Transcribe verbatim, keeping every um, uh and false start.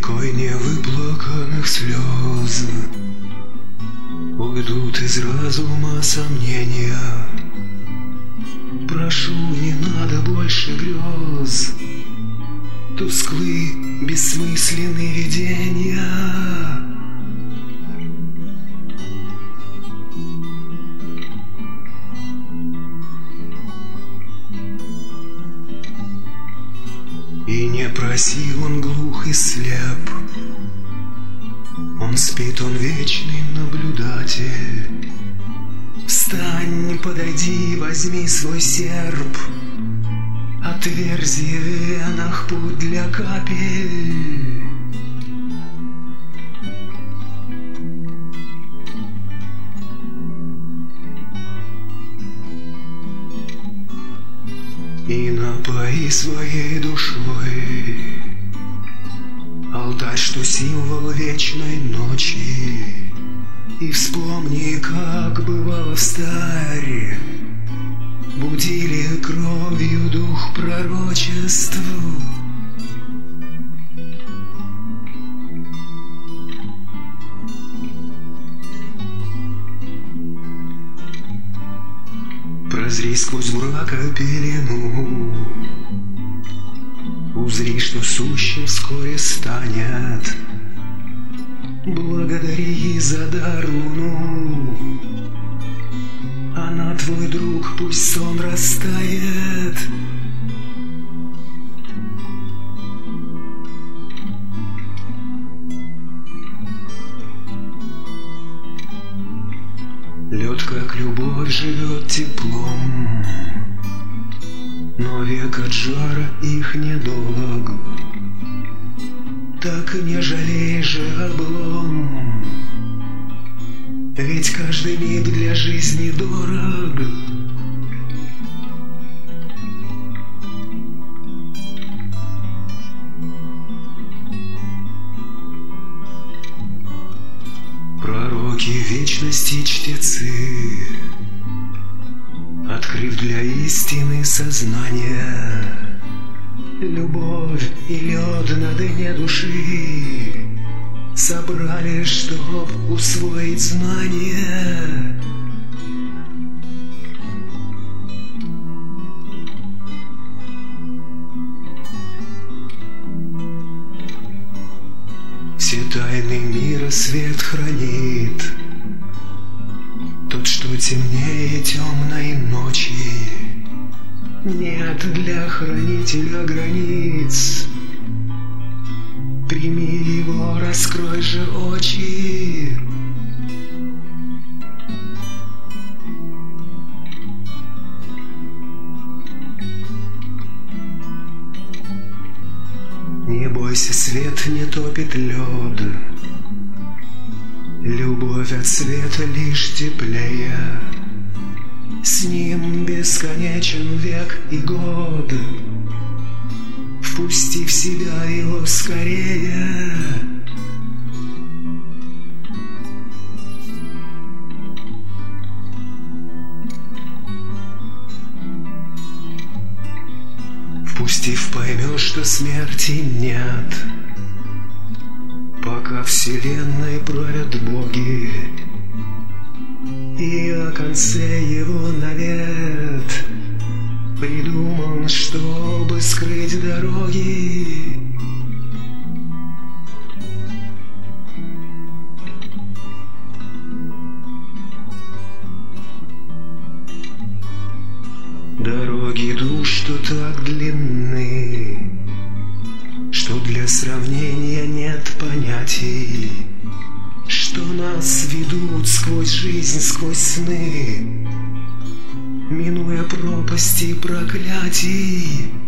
рекой невыплаканных слез уйдут из разума сомнения. Прошу, не надо больше грез, тусклы, бессмысленные видения. И не просил он глух и слеп, он спит, он вечный наблюдатель. Встань, подойди, возьми свой серп, отверзи в венах путь для капель. И напои своей душой алтарь, что символ вечной ночи. И вспомни, как бывало встарь, будили кровью дух пророчеств. Прозри сквозь мрака пелену, узри, что сущим вскоре станет. Благодари за дар луну, она твой друг, пусть сон растает. Лед, как любовь, живет теплом, но век от жара их недолг. Так не жалей же облом, ведь каждый миг для жизни дорог. Пророки вечности, чтецы, открыв для истины сознание, любовь и лед на дне души собрали, чтоб усвоить знания. Все тайны мира свет хранит тот, что темнее темной ночи. Нет для хранителя границ, прими его, раскрой же очи. Не бойся, свет не топит лед, любовь от света лишь теплее. С ним бесконечен век и год, впусти в себя его скорее. Впустив, поймешь, что смерти нет, пока вселенной правят боги. И о конце его навет придуман, чтобы скрыть дороги. Дороги душ, что так длинны, что для сравнения нет понятий, что нас ведут сквозь жизнь, сквозь сны, минуя пропасти проклятий.